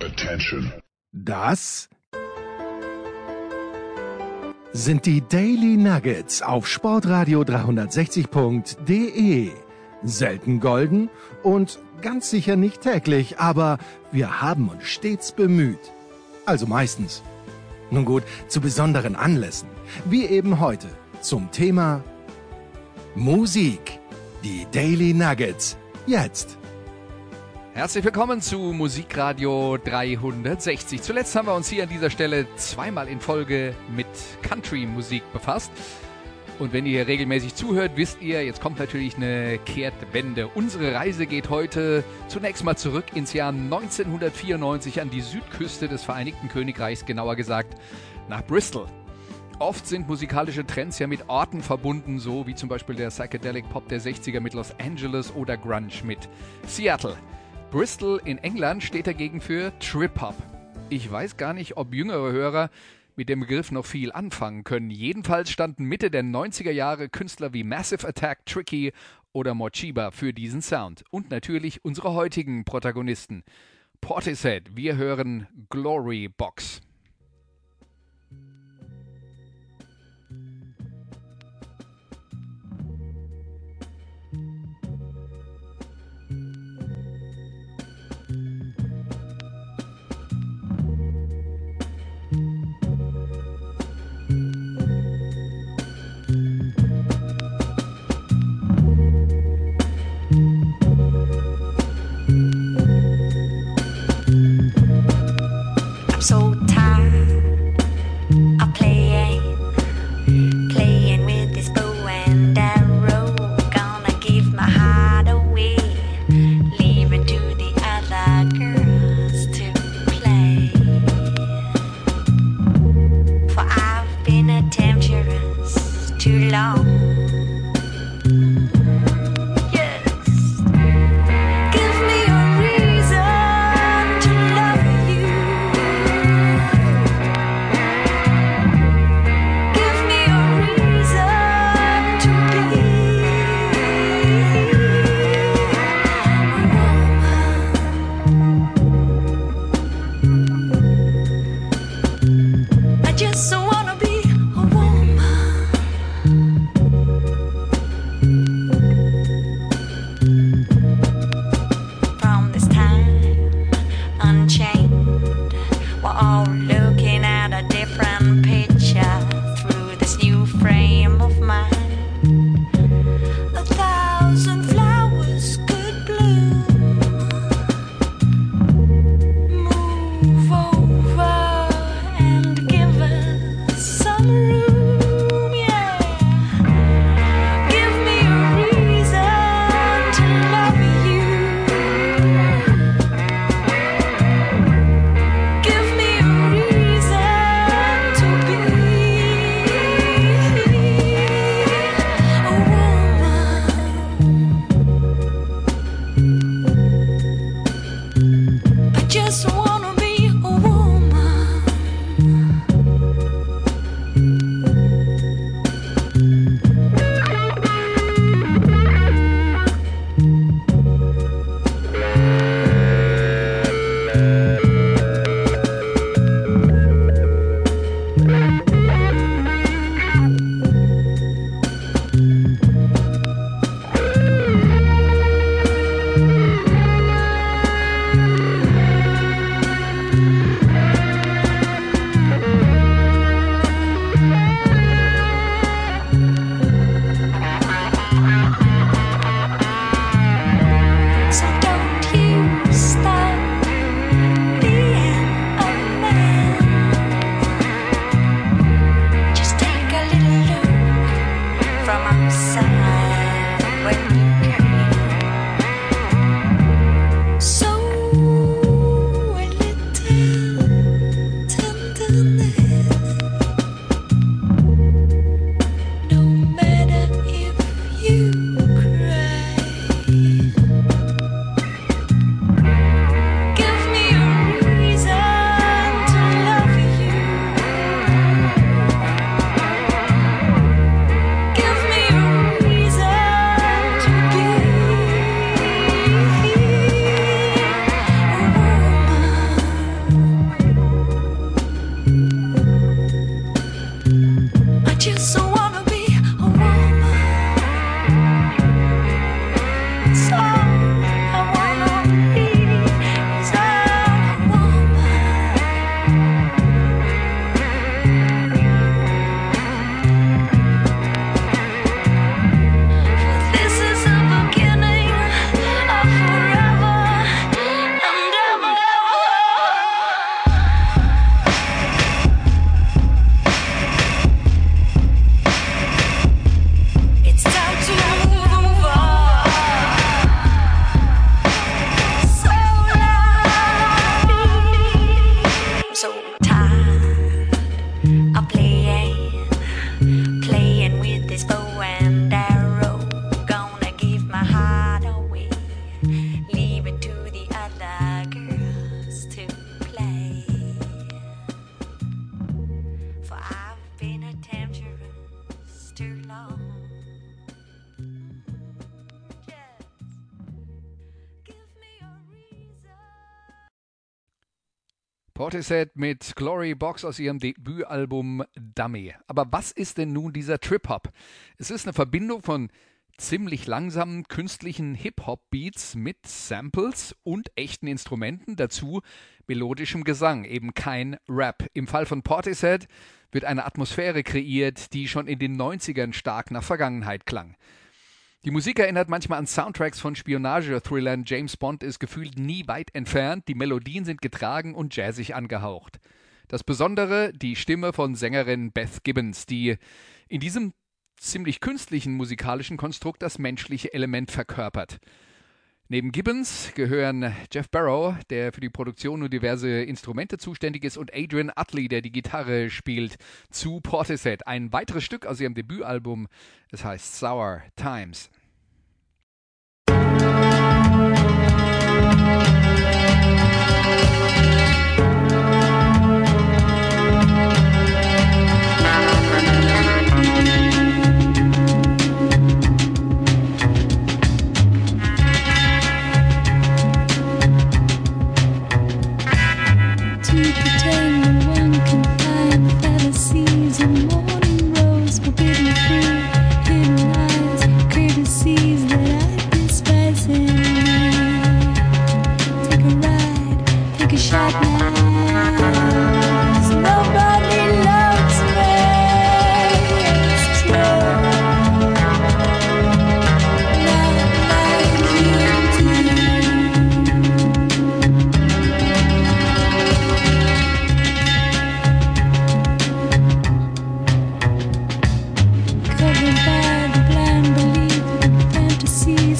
Attention. Das sind die Daily Nuggets auf Sportradio 360.de. Selten golden und ganz sicher nicht täglich, aber wir haben uns stets bemüht. Also meistens. Nun gut, zu besonderen Anlässen, wie eben heute, zum Thema Musik. Die Daily Nuggets, jetzt. Herzlich willkommen zu Musikradio 360. Zuletzt haben wir uns hier an dieser Stelle zweimal in Folge mit Country-Musik befasst. Und wenn ihr hier regelmäßig zuhört, wisst ihr, jetzt kommt natürlich eine Kehrtwende. Unsere Reise geht heute zunächst mal zurück ins Jahr 1994 an die Südküste des Vereinigten Königreichs, genauer gesagt nach Bristol. Oft sind musikalische Trends ja mit Orten verbunden, so wie zum Beispiel der Psychedelic Pop der 60er mit Los Angeles oder Grunge mit Seattle. Bristol in England steht dagegen für Trip-Hop. Ich weiß gar nicht, ob jüngere Hörer mit dem Begriff noch viel anfangen können. Jedenfalls standen Mitte der 90er Jahre Künstler wie Massive Attack, Tricky oder Morcheeba für diesen Sound. Und natürlich unsere heutigen Protagonisten. Portishead, wir hören Glory Box. So tired of playing with this bow and arrow. Gonna give my heart away, leave it to the other girls to play. For I've been a temptress too long. Portishead mit Glory Box aus ihrem Debütalbum Dummy. Aber was ist denn nun dieser Trip-Hop? Es ist eine Verbindung von ziemlich langsamen künstlichen Hip-Hop-Beats mit Samples und echten Instrumenten, dazu melodischem Gesang, eben kein Rap. Im Fall von Portishead wird eine Atmosphäre kreiert, die schon in den 90ern stark nach Vergangenheit klang. Die Musik erinnert manchmal an Soundtracks von Spionage-Thrillern. James Bond ist gefühlt nie weit entfernt. Die Melodien sind getragen und jazzig angehaucht. Das Besondere, die Stimme von Sängerin Beth Gibbons, die in diesem ziemlich künstlichen musikalischen Konstrukt das menschliche Element verkörpert. Neben Gibbons gehören Jeff Barrow, der für die Produktion und diverse Instrumente zuständig ist, und Adrian Utley, der die Gitarre spielt, zu Portishead. Ein weiteres Stück aus ihrem Debütalbum, es heißt Sour Times.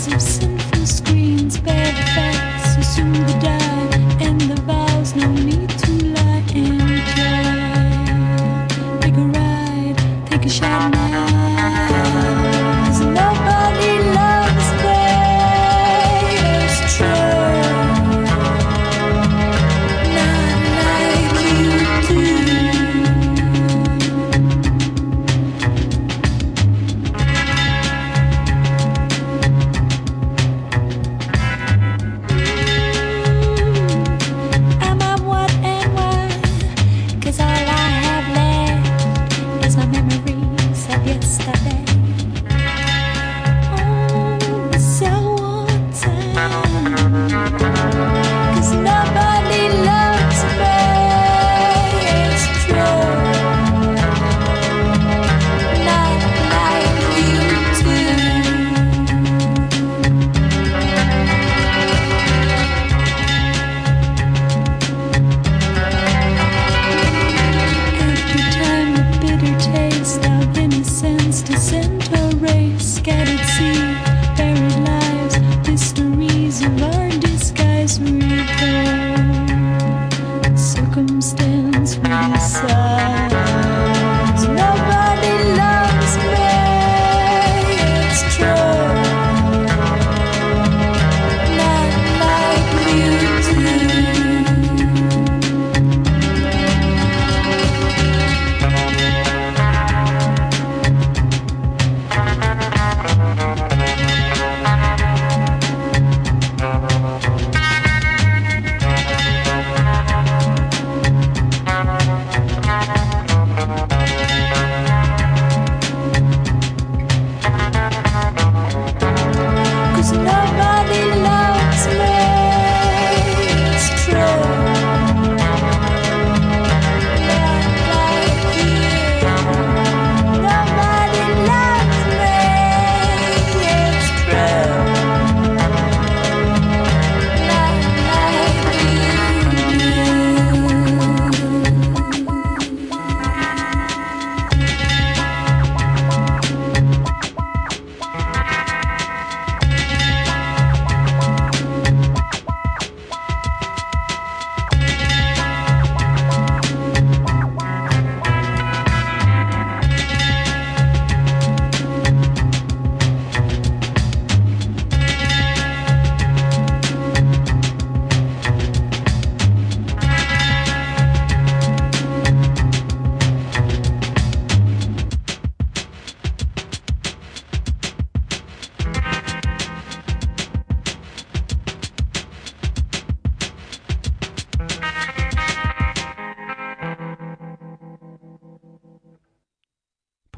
Sinful screens bear the facts, assume the die, and the vows, no need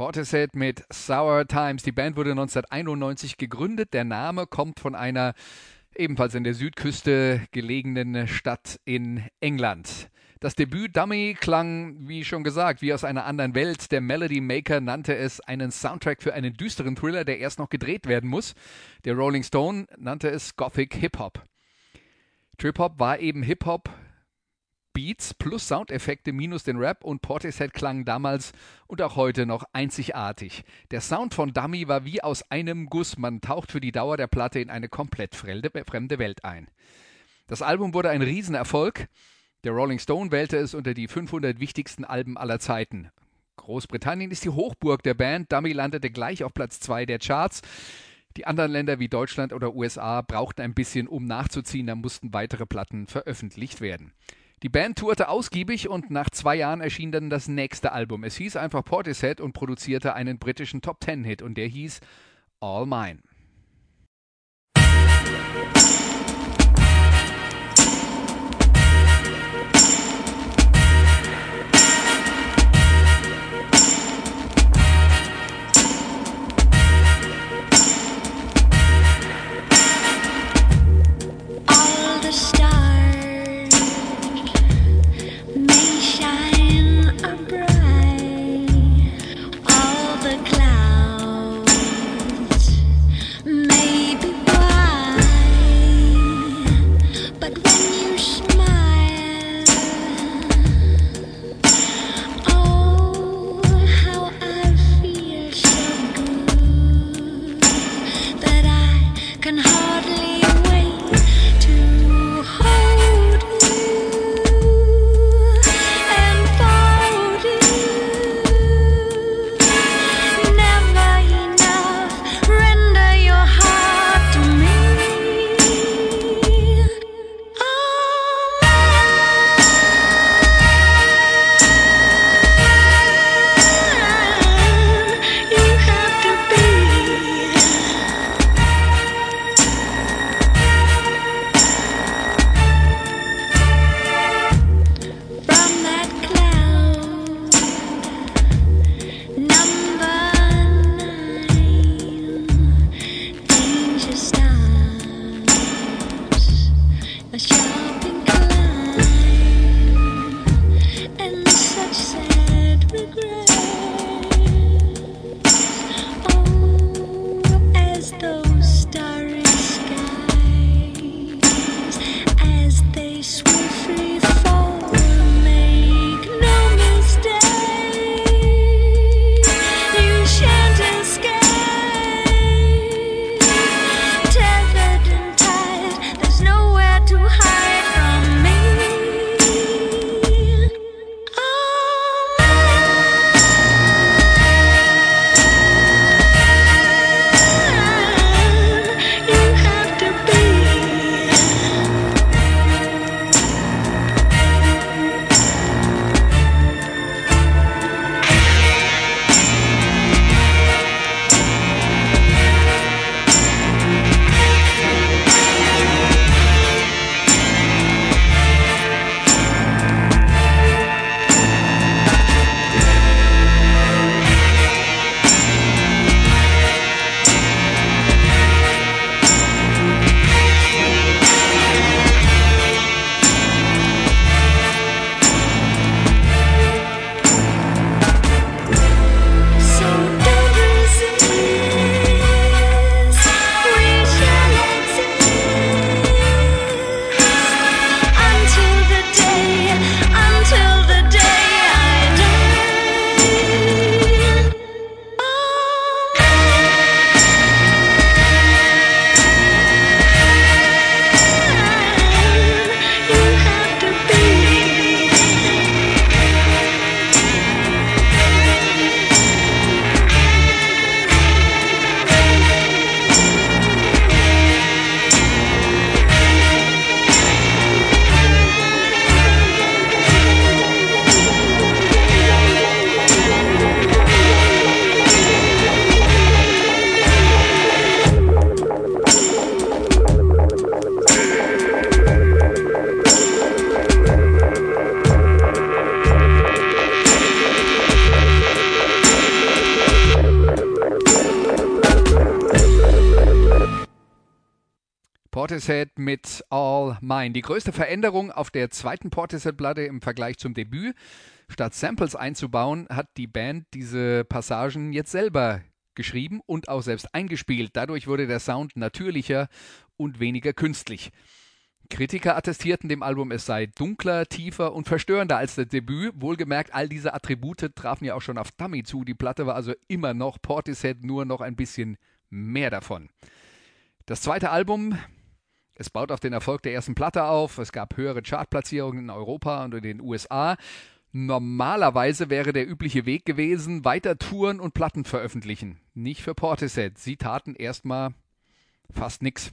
Portishead mit Sour Times. Die Band wurde 1991 gegründet. Der Name kommt von einer ebenfalls an der Südküste gelegenen Stadt in England. Das Debüt Dummy klang, wie schon gesagt, wie aus einer anderen Welt. Der Melody Maker nannte es einen Soundtrack für einen düsteren Thriller, der erst noch gedreht werden muss. Der Rolling Stone nannte es Gothic Hip-Hop. Trip-Hop war eben Hip-Hop, Beats plus Soundeffekte minus den Rap und Portishead klang damals und auch heute noch einzigartig. Der Sound von Dummy war wie aus einem Guss. Man taucht für die Dauer der Platte in eine komplett fremde Welt ein. Das Album wurde ein Riesenerfolg. Der Rolling Stone wählte es unter die 500 wichtigsten Alben aller Zeiten. Großbritannien ist die Hochburg der Band. Dummy landete gleich auf Platz 2 der Charts. Die anderen Länder wie Deutschland oder USA brauchten ein bisschen, um nachzuziehen. Da mussten weitere Platten veröffentlicht werden. Die Band tourte ausgiebig und nach 2 Jahren erschien dann das nächste Album. Es hieß einfach Portishead und produzierte einen britischen Top-10-Hit und der hieß All Mine. All the stars may shine bright. All the clouds may be white. Portishead mit All Mine. Die größte Veränderung auf der zweiten Portishead-Platte im Vergleich zum Debüt: statt Samples einzubauen, hat die Band diese Passagen jetzt selber geschrieben und auch selbst eingespielt. Dadurch wurde der Sound natürlicher und weniger künstlich. Kritiker attestierten dem Album, es sei dunkler, tiefer und verstörender als das Debüt. Wohlgemerkt, all diese Attribute trafen ja auch schon auf Dummy zu. Die Platte war also immer noch Portishead, nur noch ein bisschen mehr davon. Das zweite Album, es baut auf den Erfolg der ersten Platte auf. Es gab höhere Chartplatzierungen in Europa und in den USA. Normalerweise wäre der übliche Weg gewesen, weiter touren und Platten veröffentlichen. Nicht für Portishead. Sie taten erstmal fast nichts.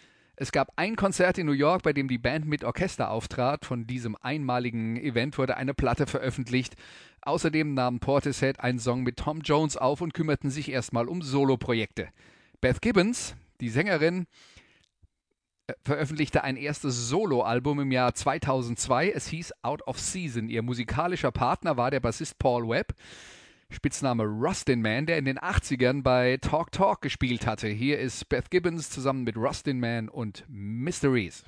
Es gab ein Konzert in New York, bei dem die Band mit Orchester auftrat. Von diesem einmaligen Event wurde eine Platte veröffentlicht. Außerdem nahm Portishead einen Song mit Tom Jones auf und kümmerten sich erstmal um Soloprojekte. Beth Gibbons, die Sängerin, veröffentlichte ein erstes Soloalbum im Jahr 2002. Es hieß Out of Season. Ihr musikalischer Partner war der Bassist Paul Webb, Spitzname Rustin Man, der in den 80ern bei Talk Talk gespielt hatte. Hier ist Beth Gibbons zusammen mit Rustin Man und Mysteries.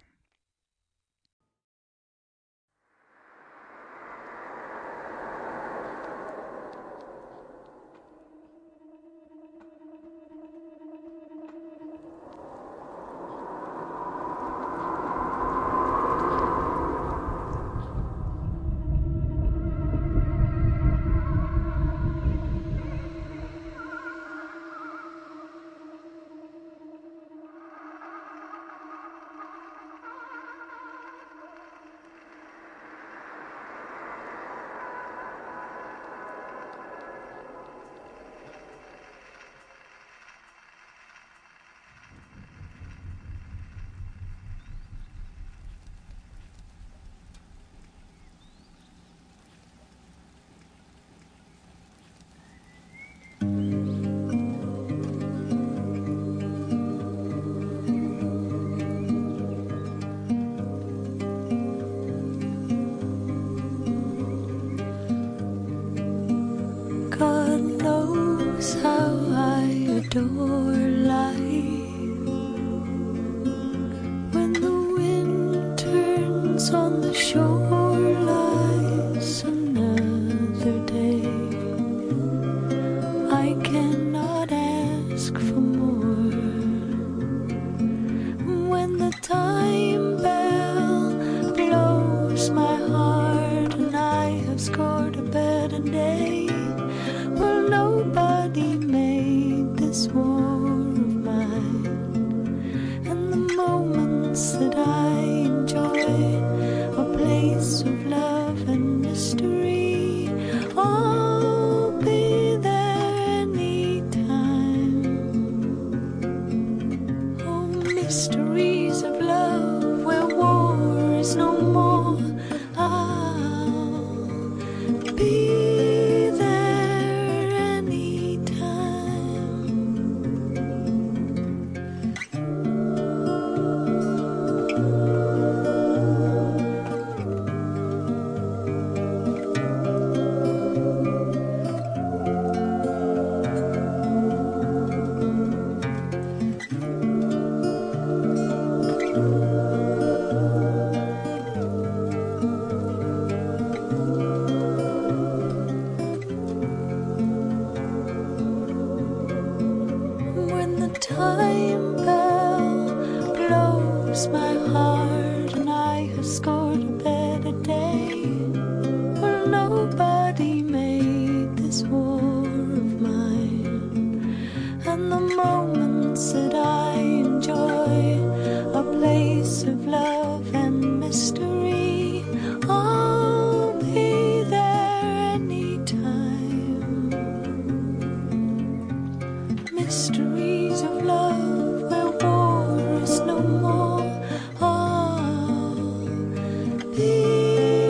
Be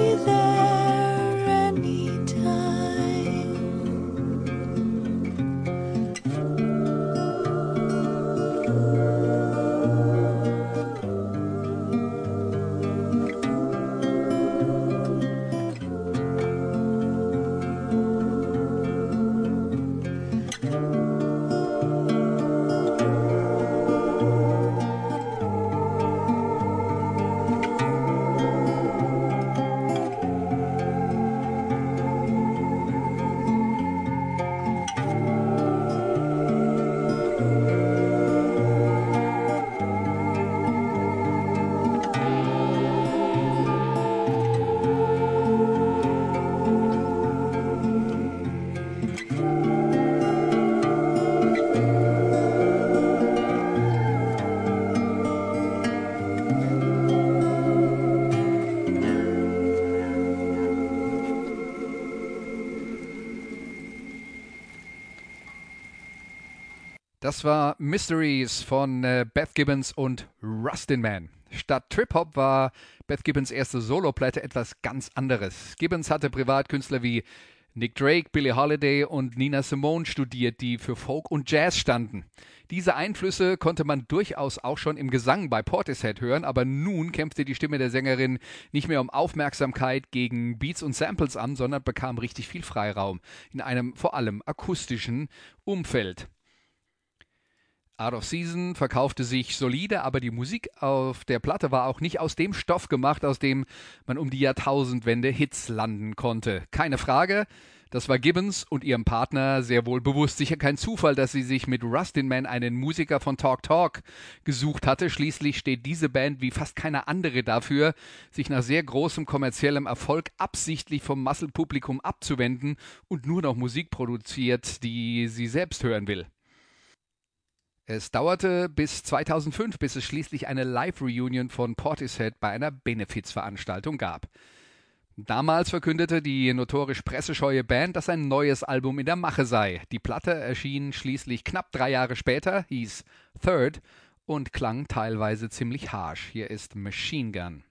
Das war Mysteries von Beth Gibbons und Rustin Man. Statt Trip-Hop war Beth Gibbons erste Soloplatte etwas ganz anderes. Gibbons hatte Privatkünstler wie Nick Drake, Billie Holiday und Nina Simone studiert, die für Folk und Jazz standen. Diese Einflüsse konnte man durchaus auch schon im Gesang bei Portishead hören, aber nun kämpfte die Stimme der Sängerin nicht mehr um Aufmerksamkeit gegen Beats und Samples an, sondern bekam richtig viel Freiraum in einem vor allem akustischen Umfeld. Out of Season verkaufte sich solide, aber die Musik auf der Platte war auch nicht aus dem Stoff gemacht, aus dem man um die Jahrtausendwende Hits landen konnte. Keine Frage, das war Gibbons und ihrem Partner sehr wohl bewusst. Sicher kein Zufall, dass sie sich mit Rustin Man einen Musiker von Talk Talk gesucht hatte. Schließlich steht diese Band wie fast keine andere dafür, sich nach sehr großem kommerziellem Erfolg absichtlich vom Massenpublikum abzuwenden und nur noch Musik produziert, die sie selbst hören will. Es dauerte bis 2005, bis es schließlich eine Live-Reunion von Portishead bei einer Benefizveranstaltung gab. Damals verkündete die notorisch pressescheue Band, dass ein neues Album in der Mache sei. Die Platte erschien schließlich knapp 3 Jahre später, hieß Third und klang teilweise ziemlich harsch. Hier ist Machine Gun.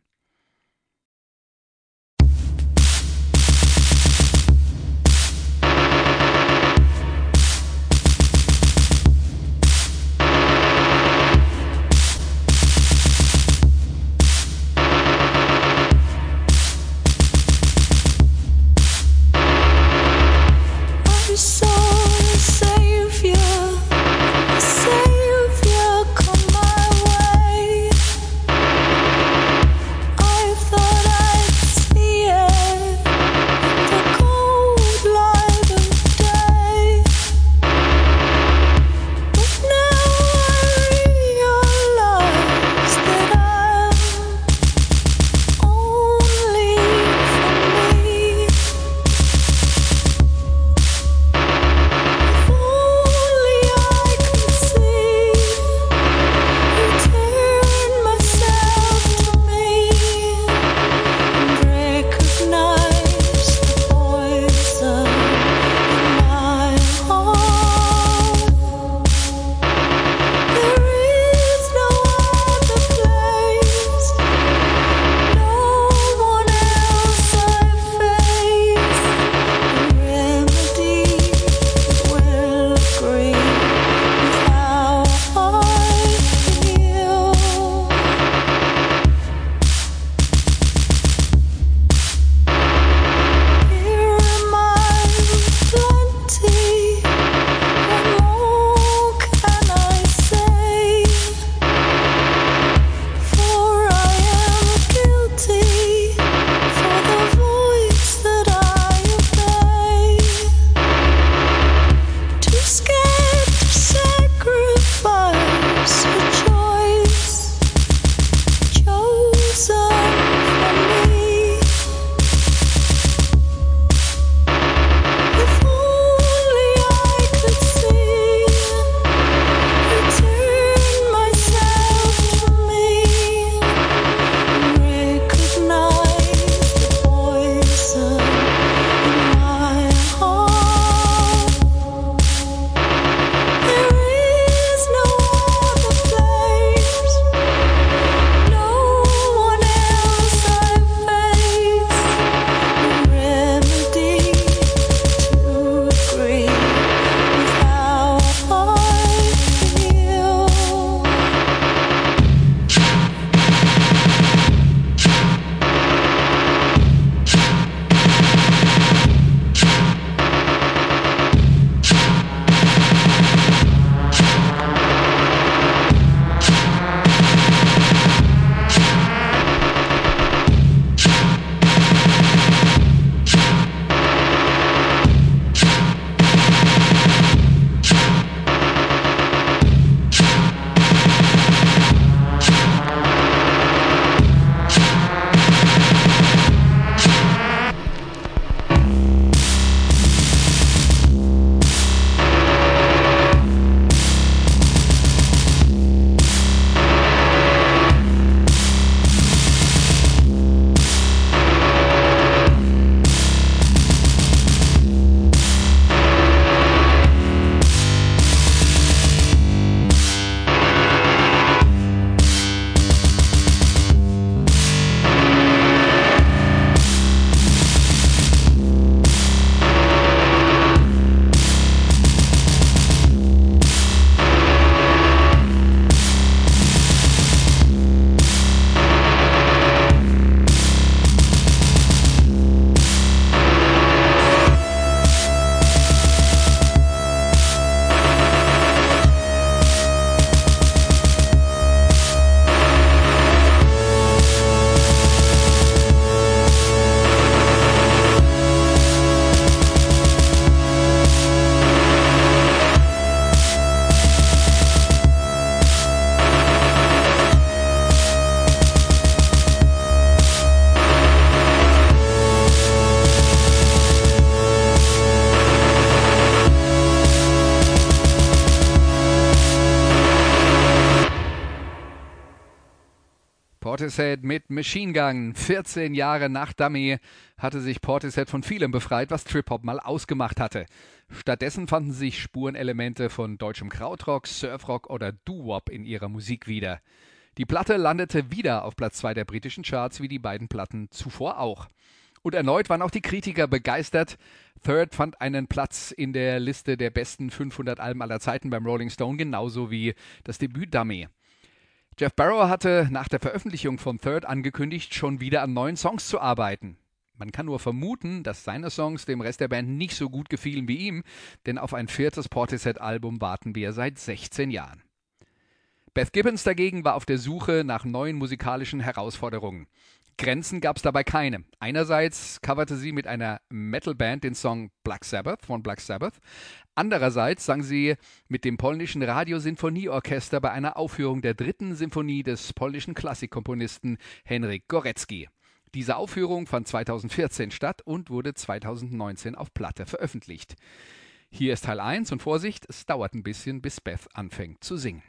Savior, come my way. Portishead mit Machine Gun. 14 Jahre nach Dummy hatte sich Portishead von vielem befreit, was Trip-Hop mal ausgemacht hatte. Stattdessen fanden sich Spurenelemente von deutschem Krautrock, Surfrock oder Doo-Wop in ihrer Musik wieder. Die Platte landete wieder auf Platz 2 der britischen Charts, wie die beiden Platten zuvor auch. Und erneut waren auch die Kritiker begeistert. Third fand einen Platz in der Liste der besten 500 Alben aller Zeiten beim Rolling Stone, genauso wie das Debüt Dummy. Jeff Barrow hatte nach der Veröffentlichung von Third angekündigt, schon wieder an neuen Songs zu arbeiten. Man kann nur vermuten, dass seine Songs dem Rest der Band nicht so gut gefielen wie ihm, denn auf ein 4. Portishead-Album warten wir seit 16 Jahren. Beth Gibbons dagegen war auf der Suche nach neuen musikalischen Herausforderungen. Grenzen gab es dabei keine. Einerseits coverte sie mit einer Metalband den Song Black Sabbath von Black Sabbath. Andererseits sang sie mit dem polnischen Radiosinfonieorchester bei einer Aufführung der 3. Symphonie des polnischen Klassikkomponisten Henryk Górecki. Diese Aufführung fand 2014 statt und wurde 2019 auf Platte veröffentlicht. Hier ist Teil 1 und Vorsicht, es dauert ein bisschen, bis Beth anfängt zu singen.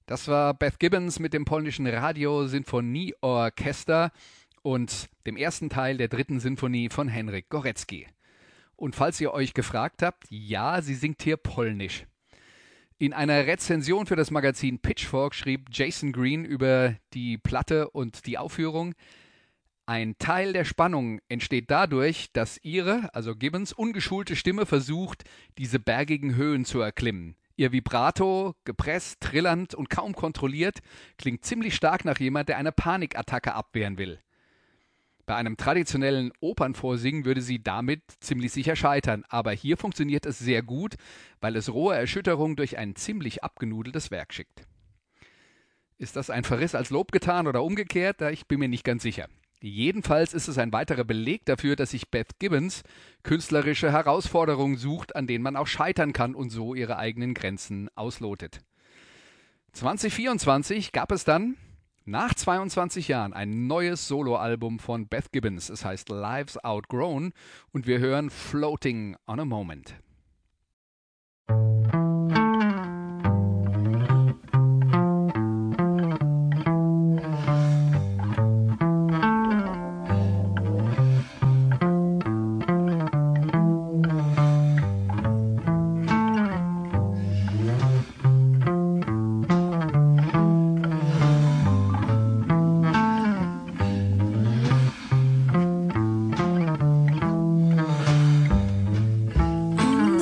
Das war Beth Gibbons mit dem polnischen Radiosinfonieorchester und dem ersten Teil der dritten Sinfonie von Henryk Górecki. Und falls ihr euch gefragt habt, ja, sie singt hier Polnisch. In einer Rezension für das Magazin Pitchfork schrieb Jason Green über die Platte und die Aufführung: Ein Teil der Spannung entsteht dadurch, dass ihre, also Gibbons, ungeschulte Stimme versucht, diese bergigen Höhen zu erklimmen. Ihr Vibrato, gepresst, trillernd und kaum kontrolliert, klingt ziemlich stark nach jemand, der eine Panikattacke abwehren will. Bei einem traditionellen Opernvorsingen würde sie damit ziemlich sicher scheitern, aber hier funktioniert es sehr gut, weil es rohe Erschütterung durch ein ziemlich abgenudeltes Werk schickt. Ist das ein Verriss als Lob getan oder umgekehrt? Ich bin mir nicht ganz sicher. Jedenfalls ist es ein weiterer Beleg dafür, dass sich Beth Gibbons künstlerische Herausforderungen sucht, an denen man auch scheitern kann und so ihre eigenen Grenzen auslotet. 2024 gab es dann nach 22 Jahren ein neues Soloalbum von Beth Gibbons. Es heißt Lives Outgrown und wir hören Floating on a Moment. Ooh.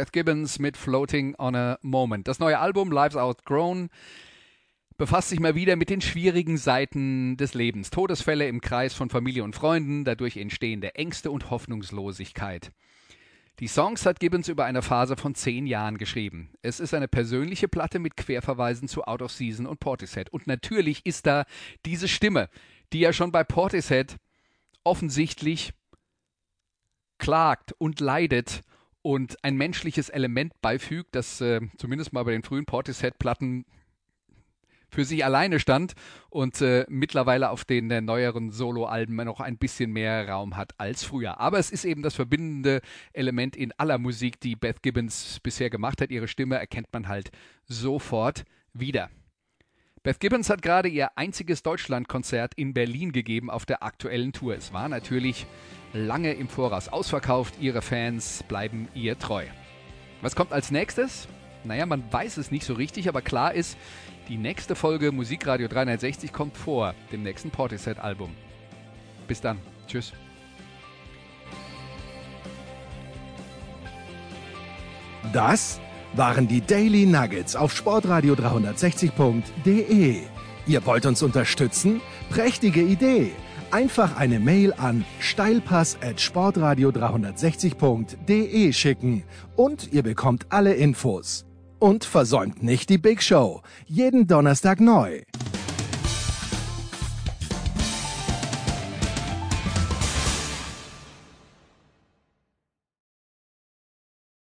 Beth Gibbons mit Floating on a Moment. Das neue Album Lives Outgrown befasst sich mal wieder mit den schwierigen Seiten des Lebens. Todesfälle im Kreis von Familie und Freunden, dadurch entstehende Ängste und Hoffnungslosigkeit. Die Songs hat Gibbons über eine Phase von 10 Jahren geschrieben. Es ist eine persönliche Platte mit Querverweisen zu Out of Season und Portishead. Und natürlich ist da diese Stimme, die ja schon bei Portishead offensichtlich klagt und leidet und ein menschliches Element beifügt, das zumindest mal bei den frühen Portishead-Platten für sich alleine stand und mittlerweile auf den neueren Soloalben noch ein bisschen mehr Raum hat als früher. Aber es ist eben das verbindende Element in aller Musik, die Beth Gibbons bisher gemacht hat. Ihre Stimme erkennt man halt sofort wieder. Beth Gibbons hat gerade ihr einziges Deutschlandkonzert in Berlin gegeben auf der aktuellen Tour. Es war natürlich lange im Voraus ausverkauft. Ihre Fans bleiben ihr treu. Was kommt als nächstes? Naja, man weiß es nicht so richtig, aber klar ist, die nächste Folge Musikradio 360 kommt vor dem nächsten Portishead-Album. Bis dann. Tschüss. Das waren die Daily Nuggets auf sportradio360.de. Ihr wollt uns unterstützen? Prächtige Idee! Einfach eine Mail an steilpass@sportradio360.de schicken und ihr bekommt alle Infos. Und versäumt nicht die Big Show. Jeden Donnerstag neu.